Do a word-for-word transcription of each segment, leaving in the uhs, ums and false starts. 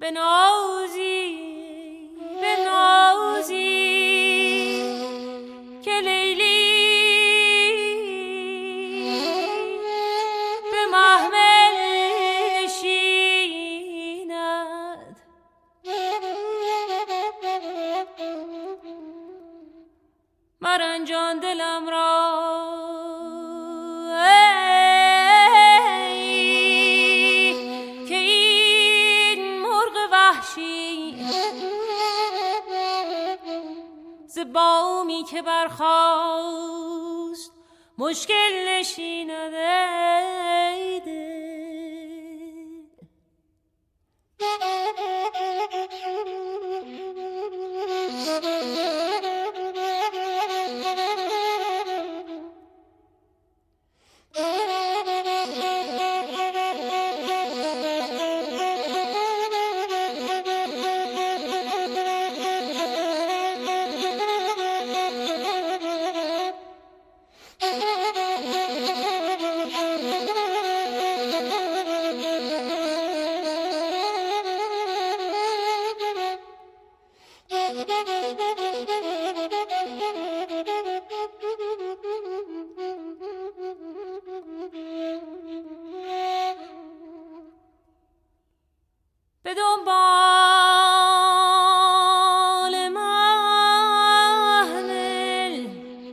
بنازی بنازی که لیلی به محمل نشیند. مرنجان دلم را بامی که برخاست مشکل نشیند. ای دل به دنبال محمل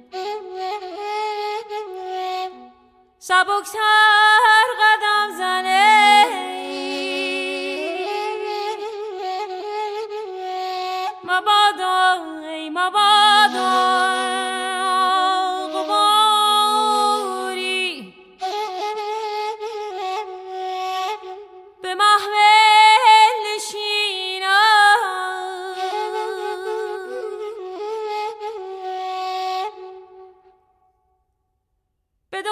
سبکتر قدم زنه. مبادا ای مبادا غباری به محمل به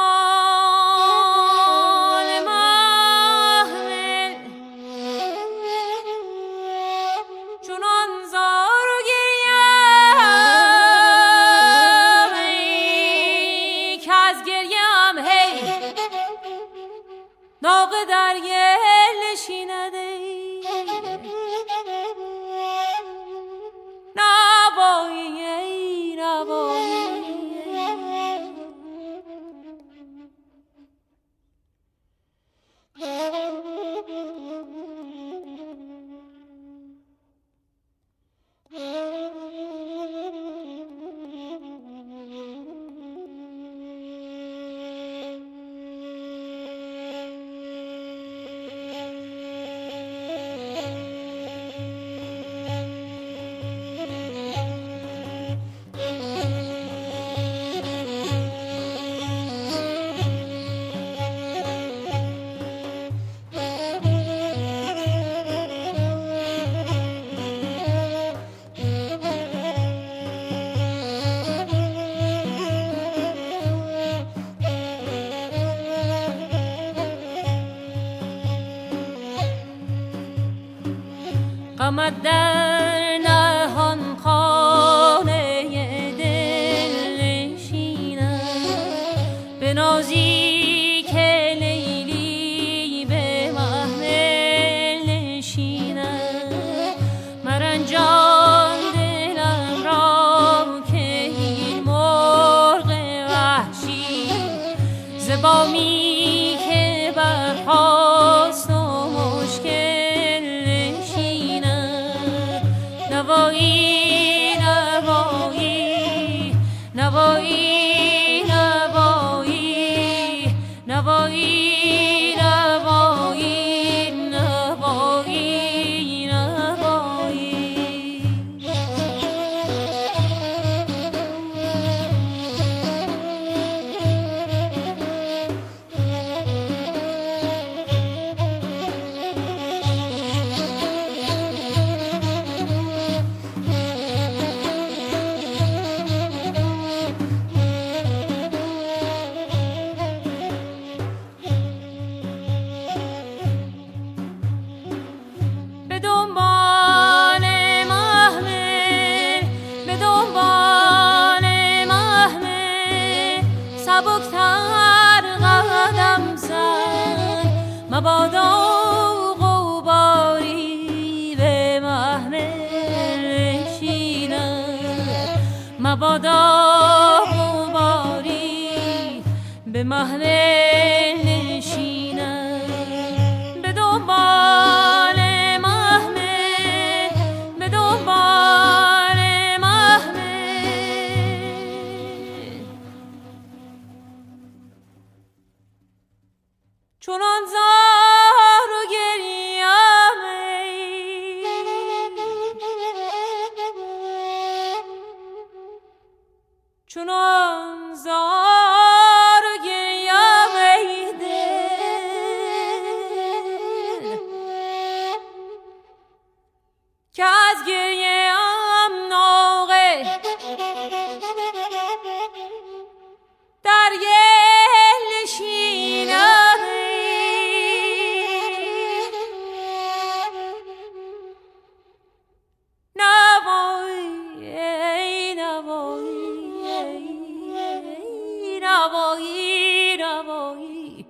دنبال محمل چونان زار و گریم ای که از گریم هی ناقه در گل نشیند. نبایی ای نبایی غمت در نهان خانه دل نشیند. بنازی که لیلی به محمل نشیند. مرنجان دلم را که این مرغ وحشی ز بامی که برخاست و مشکل نوایی نوایی نوایی نوایی نوایی نوایی نوایی نوایی مبادا باری به محمل نشینم به دنبال محمل به دنبال محمل چونان زار و گریم چونان زار و گریم ای دل که از گریم ناقه در گل نشینم نوایی ای نوایی نوایی نوایی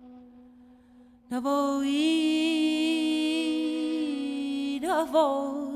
نوایی نوایی